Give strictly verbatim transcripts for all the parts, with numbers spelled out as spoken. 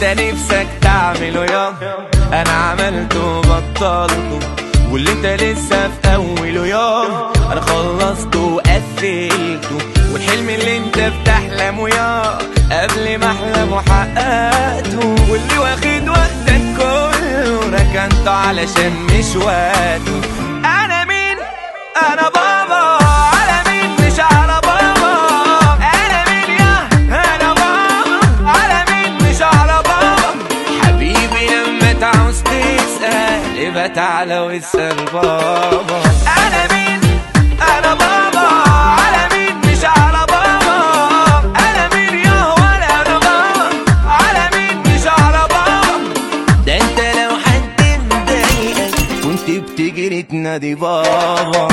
نفسك تعمله يا انا عملته وبطلته، واللي انت لسه في اوله يا انا خلصته وقفلته، والحلم اللي انت بتحلمه يا قبل ما احلمه حققته، واللي واخد وقتك كله ركنته علشان مش وقته. انا مين؟ انا بابا على مين مش على بابا. انا مين يا انا بابا على مين مش على بابا. حبيبي لما تعوز تسأل يبقى تعالى واسأل بابا. انا مين؟ انا بابا على مين مش على بابا. انا مين يا ولا انا بابا على مين مش على بابا. ده انت لو حد مضايقك كنت بتجري تنادي بابا.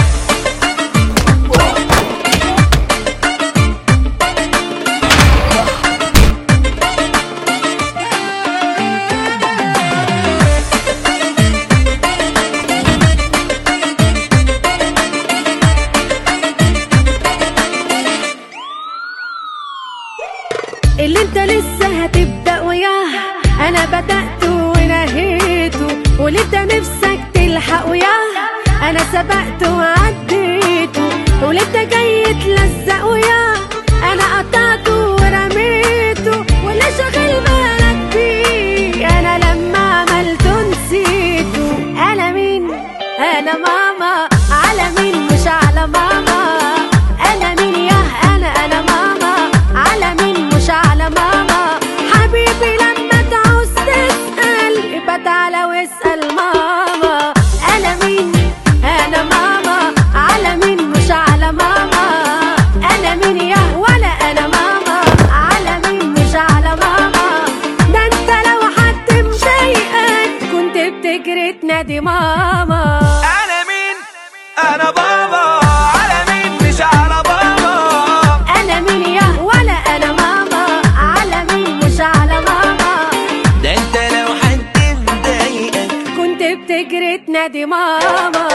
اللي انت لسه هتبدأ وياه انا بدأته ونهيته، واللي انت نفسك تلحق وياه انا سبقته وعديته، واللي انت جاي تلزق وياه انا قطعته ورميته، واللي شغل بالك بيه انا لما عملته نسيته. انا مين؟ انا ماما على مين مش على ماما. انا مين يا انا انا ماما على مين مش على ماما. حبيبي لما تعوز تسأل يبقى تعالى واسأل ماما. انا مين؟ انا ماما على مين مش على ماما. انا مين يا ولا انا ماما على مين مش على ماما. ده انت لو حد مضايقك كنت بتجري تنادي ماما. انا مين؟ انا بابا على مين مش على بابا. انا مين يا ولا انا ماما على مين مش على ماما. ده انت لو حد مضايقك كنت بتجري تنادي ماما.